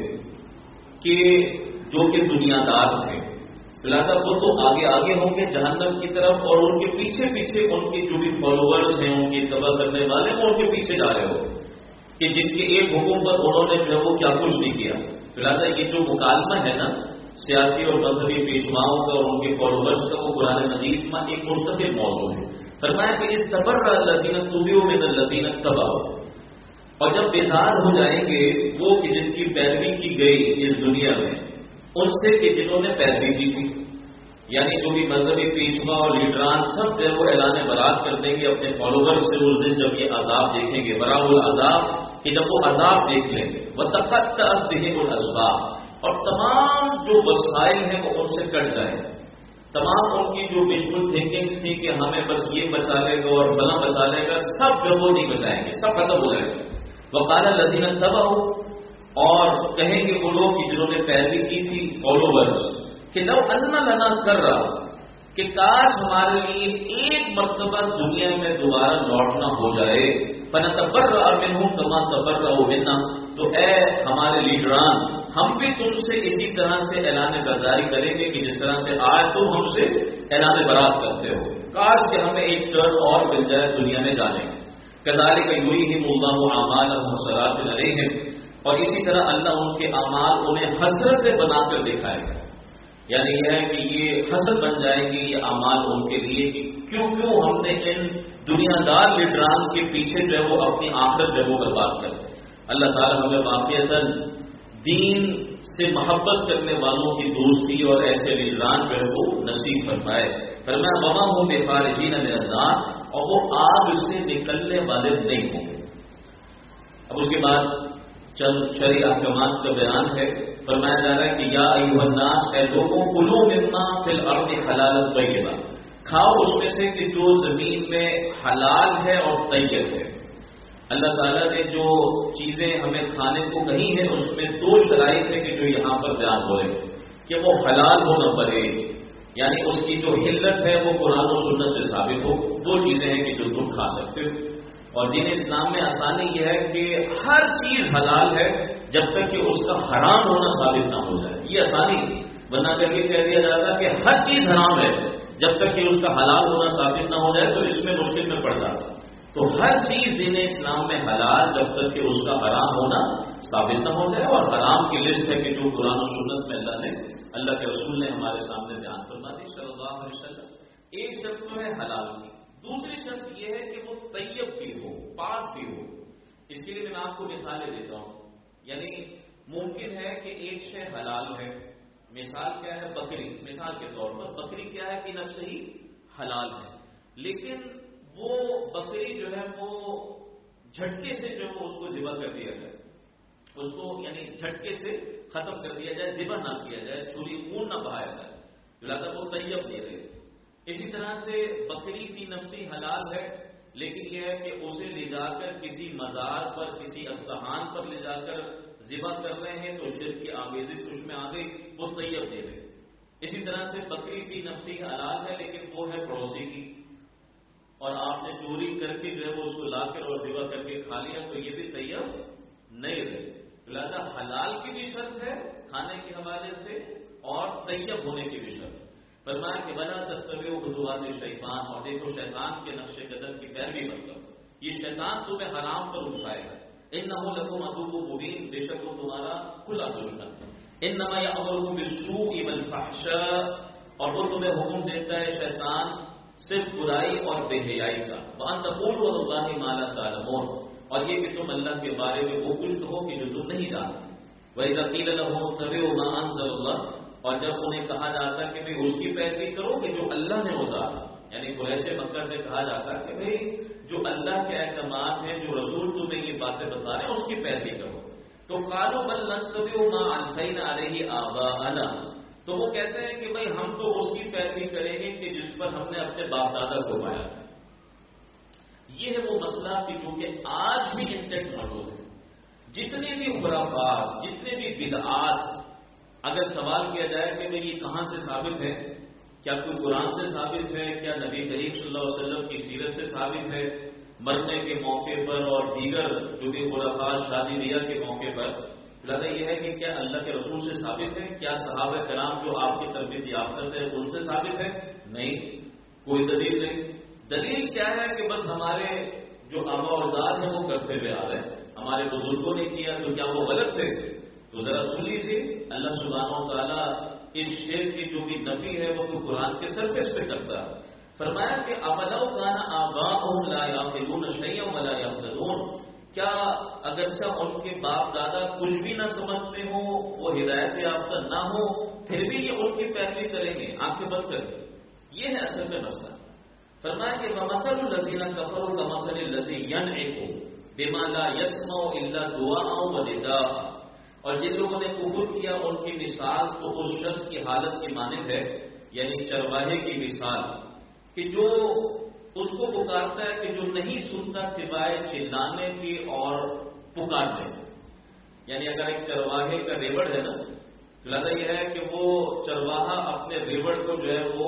کہ جو کہ دنیا دار تھے, لہٰذا وہ تو آگے آگے ہوں گے جہنم کی طرف, اور ان کے پیچھے پیچھے ان کے جو بھی فالوورز ہیں, ان کی اتباع کرنے والے, وہ ان کے پیچھے جا رہے ہو کہ جن کے ایک حکم پر انہوں نے جو ہے وہ کیا کچھ نہیں کیا. لہٰذا یہ جو مکالمہ ہے نا سیاسی اور مذہبی پیشواؤں کا اور ان کے فالوورز کا, وہ قرآن مجید میں ایک مستقل موضوع ہے. فرمایا کہ اس تبرأ الذین اتبعوا من الذین اتبعوا, اور جب بیزار ہو جائیں گے وہ کہ جن کی پیروی کی گئی اس دنیا میں ان سے کہ جنہوں نے پیروی کی تھی, یعنی جو بھی مذہبی پیشوا اور لیڈران سب جو وہ اعلان برات کر دیں گے اپنے فالوور سے اس دن جب یہ عذاب دیکھیں گے, براء العذاب, کہ جب وہ عذاب دیکھ لیں گے. وتقطعت بهم الاسباب, اور تمام جو وسائل ہیں وہ ان سے کٹ جائیں. تمام ان کی جو ویژول تھنکنگس تھی کہ ہمیں بس یہ بچا لے گا اور بنا بچا لے گا, سب جو وہ نہیں بچائیں گے, سب ختم ہو جائیں گے. وقال الذین اتبعوا, اور کہیں گے وہ لوگ جنہوں نے پیروی کی تھی فالوورز, کہ لو ان لنا کرا, کہ کاش ہمارے لیے ایک مرتبہ دنیا میں دوبارہ لوٹنا ہو جائے، فنتبرأ منہم کما تبرؤوا منا، تو اے ہمارے لیڈران، ہم بھی تم سے اسی طرح سے اعلان برداری کریں گے کہ جس طرح سے آج تم ہم سے اعلان برات کرتے ہو، کاش کہ ہمیں ایک ٹرن اور مل جائے دنیا میں جانے کی۔ کذالک یریہم اللہ اعمالہم حسرات علیہم، اور اسی طرح اللہ ان کے اعمال انہیں حسرت بنا کر دکھائے گا، یعنی یہ ہے کہ یہ حسرت بن جائے گی یہ اعمال ان کے لیے کہ کیوں کیوں ہم نے ان دنیا دار لیڈران کے پیچھے جو ہے وہ اپنی آخرت جو ہے وہ برباد کر دی۔ اللہ تعالیٰ ہمیں واقعتاً دین سے محبت کرنے والوں کی دوستی اور ایسے لیڈران جو ہے وہ نصیب فرمائے۔ فرمایا وما ہم بخارجین من النار، اور وہ آگ سے نکلنے والے نہیں ہوں گے۔ اب اس کے بعد چند شرعی احکامات کا بیان ہے۔ فرمایا جا رہا ہے کہ یا ایھا الناس، اے لوگوں، کلوا مما فی الارض حلالا طیبا، کھاؤ اس میں سے کہ جو زمین میں حلال ہے اور طیب ہے۔ اللہ تعالیٰ نے جو چیزیں ہمیں کھانے کو کہی ہیں اس میں دو شرائط ہے کہ جو یہاں پر بیان ہو رہے ہیں کہ وہ حلال ہو نمبر ایک، یعنی اس کی جو حلت ہے وہ قرآن و سنت سے ثابت ہو، دو چیزیں ہیں کہ جو تم کھا سکتے ہو۔ اور دین اسلام میں آسانی یہ ہے کہ ہر چیز حلال ہے جب تک کہ اس کا حرام ہونا ثابت نہ ہو جائے، یہ آسانی ہے، ورنہ اگر یہ کہہ دیا جاتا کہ ہر چیز حرام ہے جب تک کہ اس کا حلال ہونا ثابت نہ ہو جائے تو اس میں مشکل میں پڑ جاتا۔ تو ہر چیز دین اسلام میں حلال جب تک کہ اس کا حرام ہونا ثابت نہ ہو جائے، اور حرام کی لسٹ ہے کہ جو قرآن و سنت میں اللہ نے اللہ کے رسول نے ہمارے سامنے بیان فرما دی صلی اللہ علیہ وسلم۔ ایک شرط تو ہے حلال کی، دوسری شرط یہ ہے کہ وہ طیب بھی ہو، پاک بھی ہو۔ اس کے لیے میں آپ کو مثالیں دیتا ہوں، یعنی ممکن ہے کہ ایک شے حلال ہے، مثال کیا ہے، بکری، مثال کے طور پر بکری کیا ہے کہ نفس ہی حلال ہے، لیکن وہ بکری جو ہے وہ جھٹکے سے جو وہ اس کو ذبح کر دیا جائے، اس کو یعنی جھٹکے سے ختم کر دیا جائے، ذبح نہ کیا جائے، چھری خون نہ بہایا جائے، لہٰذا وہ طیب نہیں رہے۔ اسی طرح سے بکری کی نفسی حلال ہے، لیکن یہ ہے کہ اسے لے جا کر کسی مزار پر، کسی استحان پر لے جا کر ذبح کر رہے ہیں تو شرک کی آمیزش اس میں آ گئی، وہ طیب دے رہے۔ اسی طرح سے بکری کی نفسی حلال ہے لیکن وہ ہے پڑوسی کی، اور آپ نے چوری کر کے جو ہے وہ اس کو لا کر اور ذبح کر کے کھا لیا تو یہ بھی طیب نہیں رہے۔ لہٰذا حلال کی بھی شرط ہے کھانے کے حوالے سے اور طیب ہونے کی بھی شرط ہے۔ فرمایا کہ ولا تتبعوا خطوات الشیطان، اور دیکھو شیطان کے نقش قدم کی پیروی مت کرو، یہ شیطان تمہیں حرام پر اٹھائے گا۔ انہ لکم عدو مبین، بے شک وہ تمہارا کھلا دشمن ہے۔ انما یأمرکم بالسوء والفحشاء، اور وہ تمہیں حکم دیتا ہے شیطان صرف برائی اور بے حیائی کا، وان تقولوا علی اللہ ما لا تعلمون، اور یہ کہ تم اللہ کے بارے میں وہ کچھ کہو کہ جو تم نہیں جانتے۔ وَإِذَا قِيلَ لَهُمُ اتَّبِعُوا مَا أَنزَلَ اللَّهُ، اور جب انہیں کہا جاتا ہے کہ بھئی اس کی پیروی کرو کہ جو اللہ نے اتارا، یعنی قریش مکہ سے کہا جاتا ہے کہ بھئی جو اللہ کے احکامات ہیں، جو رسول تمہیں یہ باتیں بتا رہے ہیں اس کی پیروی کرو، تو قالوا بل نتبع ما ألفينا عليه آباءنا، تو وہ کہتے ہیں کہ بھئی ہم تو اس کی پیروی کریں گے کہ جس پر ہم نے اپنے باپ دادا کو پایا تھا۔ یہ ہے وہ مسئلہ کہ جو کہ آج بھی انٹیکٹ موجود ہے۔ جتنے بھی خرافات، جتنے بھی بدعات، اگر سوال کیا جائے کہ بھئی یہ کہاں سے ثابت ہے، کیا کوئی قرآن سے ثابت ہے، کیا نبی کریم صلی اللہ علیہ وسلم کی سیرت سے ثابت ہے، مرنے کے موقع پر اور دیگر جو بھی خرافات شادی بیاہ کے موقع پر، لہٰذا یہ ہے کہ کیا اللہ کے رسول سے ثابت ہے، کیا صحابہ کرام جو آپ کی تربیت یافتہ ہے ان سے ثابت ہے؟ نہیں، کوئی دلیل نہیں۔ دلیل کیا ہے کہ بس ہمارے جو آبا و اجداد ہیں وہ کرتے ہوئے آ رہے ہیں، ہمارے بزرگوں نے کیا تو کیا وہ غلط تھے؟ تو ذرا سن لیجیے، اللہ سبحانہ و تعالیٰ اس شعر کی جو بھی نفی ہے وہ تو قرآن کے سرفیس پہ کرتا ہے۔ فرمایا کہ اولو کان آباؤہم لا یعقلون شیئا ولا یہتدون، کیا اگرچہ ان کے باپ دادا کچھ بھی نہ سمجھتے ہوں، وہ ہدایت یافتہ نہ ہو، پھر بھی یہ ان کی پیروی کریں گے آنکھیں بند کر کے؟ یہ ہے اصل میں مسئلہ۔ فرمایا کہ وَمَثَلُ الَّذِينَ كَفَرُوا كَمَثَلِ الَّذِي يَنْعِقُ بِمَا لَا يَسْمَعُ إِلَّا دُعَاءً وَنِدَاءً، اور جن لوگوں نے کفر کیا ان کی مثال تو اس شخص کی حالت کی مانند ہے، یعنی چرواہے کی مثال کہ جو اس کو پکارتا ہے کہ جو نہیں سنتا سوائے چلانے کی اور پکارنے کی۔ یعنی اگر ایک چرواہے کا ریوڑ ہے نا، لہذا یہ ہے کہ وہ چرواہا اپنے ریوڑ کو جو ہے وہ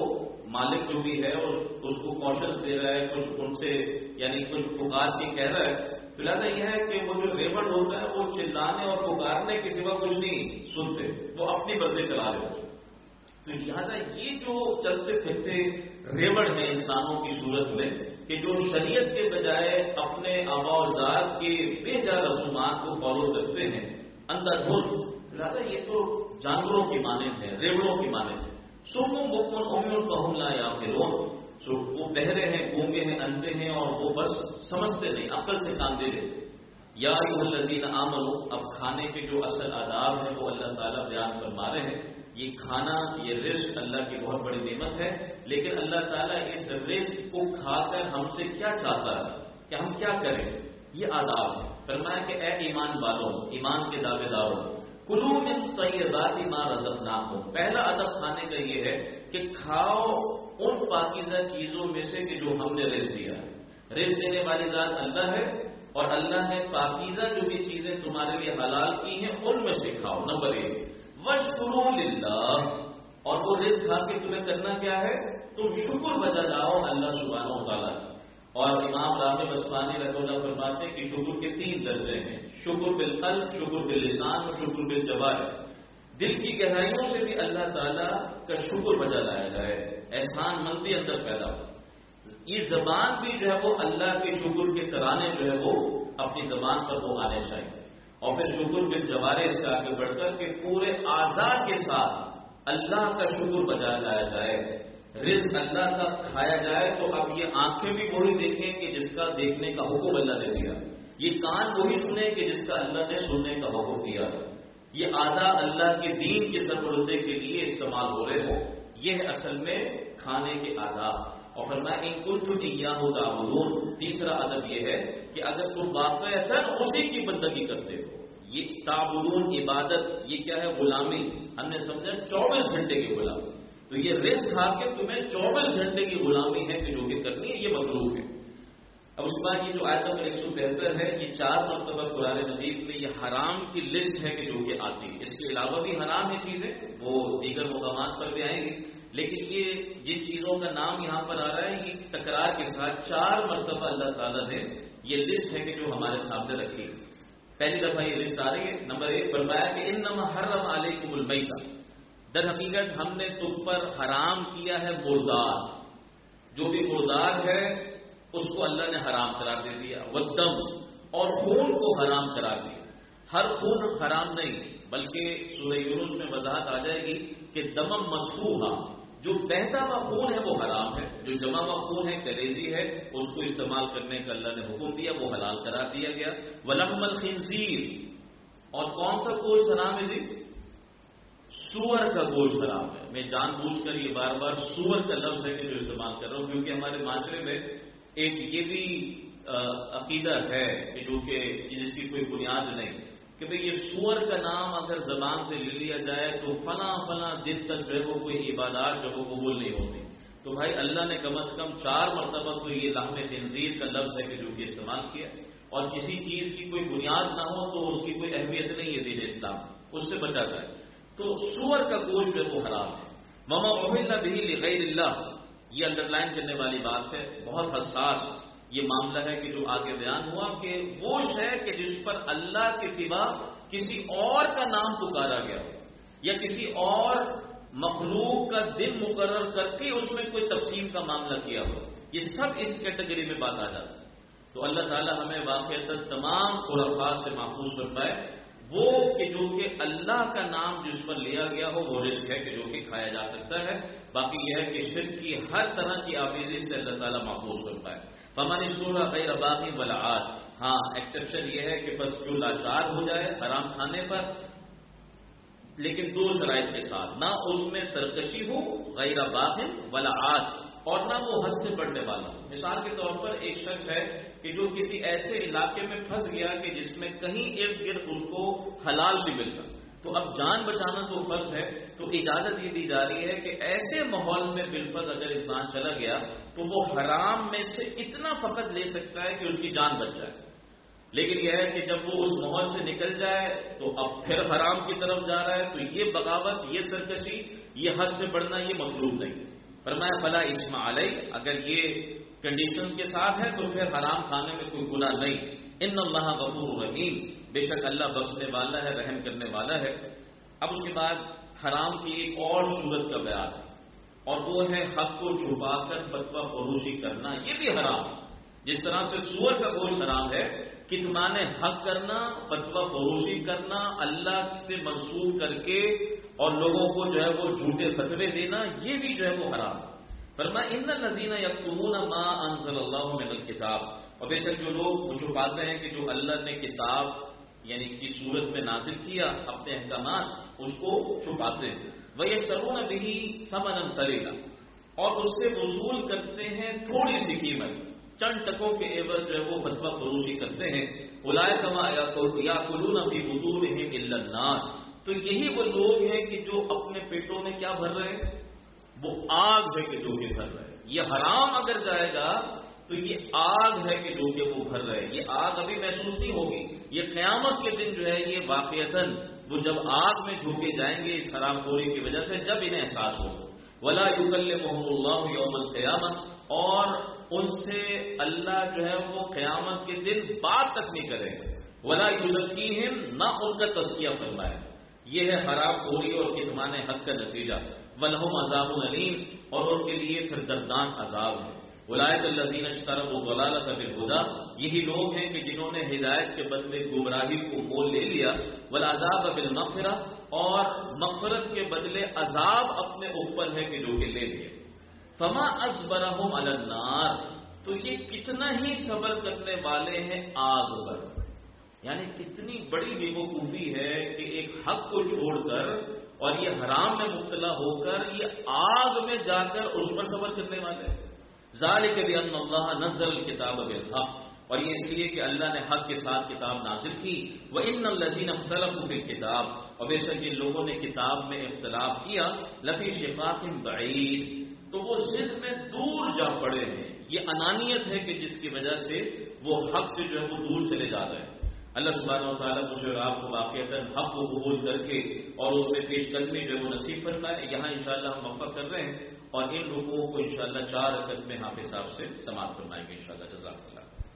مالک جو بھی ہے اس کو کوشش دے رہا ہے، کچھ ان سے یعنی کچھ پکار کے کہہ رہا ہے، تو لہٰذا یہ ہے کہ وہ جو ریوڑ ہوتا ہے وہ چلانے اور پکارنے کے سوا کچھ نہیں سنتے، وہ اپنی باتیں چلا رہے ہوتے. تو لہٰذا یہ جو چلتے پھرتے ریوڑ ہیں انسانوں کی صورت میں کہ جو شریعت کے بجائے اپنے آبا و اجداد کے بے جا رسومات کو فالو کرتے ہیں اندر دھن، لہٰذا یہ تو جانوروں کی مانند ہے، ریوڑوں کی مانند ہے. سوکھوں بکمن امن کہوں لا یا پھرون، وہ بہرے ہیں، گونگے ہیں، اندھے ہیں اور وہ بس سمجھتے نہیں، عقل سے کام دے دیتے. یا ایھا الذین آمنوا، اب کھانے کے جو اصل آداب ہیں وہ اللہ تعالیٰ بیان فرما رہے ہیں. یہ کھانا، یہ رزق اللہ کی بہت بڑی نعمت ہے، لیکن اللہ تعالیٰ اس رزق کو کھا کر ہم سے کیا چاہتا ہے کہ ہم کیا کریں، یہ آداب ہے. فرمایا کہ اے ایمان والوں، ایمان کے دعوے داروں، کلوا من طیبات ما رزقناکم، پہلا ادب کھانے کا یہ ہے کہ کھاؤ ان پاکیزہ چیزوں میں سے کہ جو ہم نے رزق دیا ہے. رزق دینے والی ذات اللہ ہے اور اللہ نے پاکیزہ جو بھی چیزیں تمہارے لیے حلال کی ہیں ان میں سے کھاؤ. نمبر ایک واشکروا للہ، اور وہ رزق کھا کے تمہیں کرنا کیا ہے، تم شکر بجا لاؤ اللہ سبحانہ و تعالیٰ. اور امام راغب اصفہانی رحمہ اللہ فرماتے ہیں کہ شکر کے تین درجے ہیں، شکر بالقلب، شکر باللسان اور شکر بالجوارح. دل کی گہرائیوں سے بھی اللہ تعالیٰ کا شکر بجا لایا جائے، احسان مندی اندر پیدا ہو. یہ زبان بھی جو ہے وہ اللہ کے شکر کے ترانے جو ہے وہ اپنی زبان پر وہ آنے چاہیے. اور پھر شکر بالجوارح اس سے آگے بڑھ کر کہ پورے اعضاء کے ساتھ اللہ کا شکر بجا لایا جائے، رزق اللہ کا کھایا جائے. تو اب یہ آنکھیں بھی وہی دیکھیں کہ جس کا دیکھنے کا حکم اللہ نے دیا، یہ کان وہی سنیں کہ جس کا اللہ نے سننے کا حکم دیا، یہ اعضاء اللہ کے دین کے سربلندی کے لیے استعمال ہو رہے ہو. یہ ہے اصل میں کھانے کے آداب. اور فرمایا ان کنتم ایاہ تعبدون، تیسرا ادب یہ ہے کہ اگر تم باقاعدہ اسی کی بندگی کرتے ہو، یہ تعبدون عبادت، یہ کیا ہے، غلامی. ہم نے سمجھا چوبیس گھنٹے کی غلامی، تو یہ رزق کھا کے تمہیں چوبیس گھنٹے کی غلامی ہے کہ جو کہ کرنی ہے، یہ مطلوب ہے. اب اس کے بعد یہ جو آیت نمبر ایک سو تہتر ہے، یہ چار مرتبہ قرآن مجید میں یہ حرام کی لسٹ ہے کہ جو کہ آتی ہے. اس کے علاوہ بھی حرام ہے چیزیں، وہ دیگر مقامات پر بھی آئیں گی، لیکن یہ جن چیزوں کا نام یہاں پر آ رہا ہے یہ تکرار کے ساتھ چار مرتبہ اللہ تعالیٰ نے یہ لسٹ ہے کہ جو ہمارے سامنے رکھی. پہلی دفعہ یہ لسٹ آ رہی ہے. نمبر ایک فرمایا کہ انما حرم علیکم المیتہ، در حقیقت ہم نے تم پر حرام کیا ہے مردار، جو بھی مردار ہے اس کو اللہ نے حرام قرار دے دیا. والدم، اور خون کو حرام قرار دیا. ہر خون حرام نہیں، بلکہ سورہ یونس میں وضاحت آ جائے گی کہ دمم مسفوحہ، جو بہتا ہوا خون ہے وہ حرام ہے، جو جمع ہوا خون ہے، کلیجی ہے، اس کو استعمال کرنے کا اللہ نے حکم دیا، وہ حلال قرار دیا گیا. ولحم الخنزیر، اور کون سا گوشت حرام ہے جی، سور کا گوشت حرام ہے. میں جان بوجھ کر یہ بار بار سور کا لفظ ہے کہ جو استعمال کر رہا ہوں، کیونکہ ہمارے معاشرے میں ایک یہ بھی عقیدہ ہے کہ جو کہ جس کی کوئی بنیاد نہیں کہ بھئی یہ سور کا نام اگر زبان سے لے لیا جائے تو فلاں فلاں دن تک جو ہے وہ کوئی عبادات جو وہ قبول نہیں ہوتی. تو بھائی اللہ نے کم از کم چار مرتبہ تو یہ لحم خنزیر کا لفظ ہے کہ جو کہ استعمال کیا، اور کسی چیز کی کوئی بنیاد نہ ہو تو اس کی کوئی اہمیت نہیں ہے دین اسلام، اس سے بچا جائے. تو سور کا گوشت جو ہے وہ حرام ہے. وما احل به لغیر اللہ، یہ انڈر لائن کرنے والی بات ہے، بہت حساس یہ معاملہ ہے کہ جو آگے بیان ہوا کہ وہ شے کہ جس پر اللہ کے سوا کسی اور کا نام پکارا گیا ہو یا کسی اور مخلوق کا دن مقرر کر کے اس میں کوئی تقسیم کا معاملہ کیا ہو، یہ سب اس کیٹیگری میں بات آ جاتی ہے. تو اللہ تعالی ہمیں واقعتا تمام خرافات سے محفوظ فرمائے. وہ کہ جو کہ اللہ کا نام جس پر لیا گیا ہو وہ رزق ہے کہ جو کہ کھایا جا سکتا ہے. باقی یہ ہے کہ شرک کی ہر طرح کی آویزی سے اللہ تعالیٰ محفوظ کرتا ہے. فمن اضطر غیر باغ ولا عاد، ہاں ایکسیپشن یہ ہے کہ بس جو لاچار ہو جائے حرام کھانے پر، لیکن دو شرائط کے ساتھ، نہ اس میں سرکشی ہو غیر باغ ولا عاد، اور نہ وہ حد سے بڑھنے والا ہو. مثال کے طور پر ایک شخص ہے کہ جو کسی ایسے علاقے میں پھنس گیا کہ جس میں کہیں ارد گرد اس کو حلال بھی ملتا، تو اب جان بچانا تو فرض ہے، تو اجازت یہ دی جا رہی ہے کہ ایسے ماحول میں بالفرض اگر انسان چلا گیا تو وہ حرام میں سے اتنا فقط لے سکتا ہے کہ اس کی جان بچ جائے. لیکن یہ ہے کہ جب وہ اس ماحول سے نکل جائے تو اب پھر حرام کی طرف جا رہا ہے، تو یہ بغاوت، یہ سرکشی، یہ حد سے بڑھنا، یہ مطلوب نہیں. فرمایا فلا اسم علی، اگر یہ کنڈیشنز کے ساتھ ہے تو پھر حرام کھانے میں کوئی گناہ نہیں. ان اللہ غفور رحیم، بے شک اللہ بخشنے والا ہے، رحم کرنے والا ہے. اب اس کے بعد حرام کی ایک اور صورت کا بیان ہے، اور وہ ہے حق کو چھپا کر فتویٰ فروشی کرنا. یہ بھی حرام. جس طرح سے سور کا گوشت حرام ہے، کتمان حق کرنا، فتویٰ فروشی کرنا، اللہ سے منسوب کر کے اور لوگوں کو جو ہے وہ جھوٹے فتوے دینا، یہ بھی جو ہے وہ حرام. فرمایا ان الذین یکتمون ما انزل اللہ من الکتاب، اور بے شک جو لوگ وہ چھپاتے ہیں کہ جو اللہ نے کتاب یعنی کی صورت میں نازل کیا اپنے احکامات، اس کو چھپاتے ہیں. وَيَشْتَرُونَ بِهِ ثَمَنًا قَلِيلًا، اور اس سے وصول کرتے ہیں تھوڑی سی قیمت، چند ٹکوں کے عوض جو ہے وہ فتویٰ فروشی کرتے ہیں. اولئک ما یاکلون فی بطونہم الا النار، تو یہی وہ لوگ ہیں کہ جو اپنے پیٹوں میں کیا بھر رہے ہیں؟ وہ آگ ہے کہ جو کہ بھر رہے ہیں. یہ حرام اگر جائے گا تو یہ آگ ہے کہ جو کہ وہ بھر رہے ہیں. یہ آگ ابھی محسوس نہیں ہوگی، یہ قیامت کے دن جو ہے یہ واقعتاً وہ جب آگ میں جھونکے جائیں گے اس حرام خوری کی وجہ سے، جب انہیں احساس ہوگا. ولا یکلمہم اللہ یوم القیامہ، اور ان سے اللہ جو ہے وہ قیامت کے دن بات تک نہیں کرے گا. ولا یزکیہم، نہ ان کا تزکیہ فرمائے. یہ ہے حرام خوری اور کتمان حق کا نتیجہ. ولہم عذاب علیم، اور ان کے لیے پھر دردناک عذاب ہے. اولئک الذین اشتروا الضلالۃ بالہدی، یہی لوگ ہیں کہ جنہوں نے ہدایت کے بدلے گمراہی کو مول لے لیا. والعذاب بالمغفرہ، اور مغفرت کے بدلے عذاب اپنے اوپر ہے کہ جو کہ لے لیا. فما اصبرہم علی النار، تو یہ کتنا ہی صبر کرنے والے ہیں آگ پر. یعنی کتنی بڑی بے وقوفی ہے کہ ایک حق کو چھوڑ کر اور یہ حرام میں مبتلا ہو کر یہ آگ میں جا کر اس پر صبر کرنے والے ہیں. ذالک بأن اللہ نزل الکتاب بالحق، اور یہ اس لیے کہ اللہ نے حق کے ساتھ کتاب نازل کی. وَإِنَّ الَّذِينَ اخْتَلَفُوا فِي الْكِتَابِ، اور بے شک جن لوگوں نے کتاب میں اختلاف کیا، لفی شقاق بعید، تو وہ ضد میں دور جا پڑے ہیں. یہ انانیت ہے کہ جس کی وجہ سے وہ حق سے جو ہے وہ دور چلے جا رہے ہیں. اللہ سبحانہ و تعالیٰ مجھے اور آپ کو واقعتاً حق کو قبول کر کے اور اس میں پیش قدمی جو ہے وہ نصیب فرمائے. یہاں انشاءاللہ ہم وقفہ کر رہے ہیں اور ان رکوعوں کو انشاءاللہ چار رکعت میں حافظ صاحب سے سماعت فرمائیں گے انشاءاللہ. جزاک اللہ.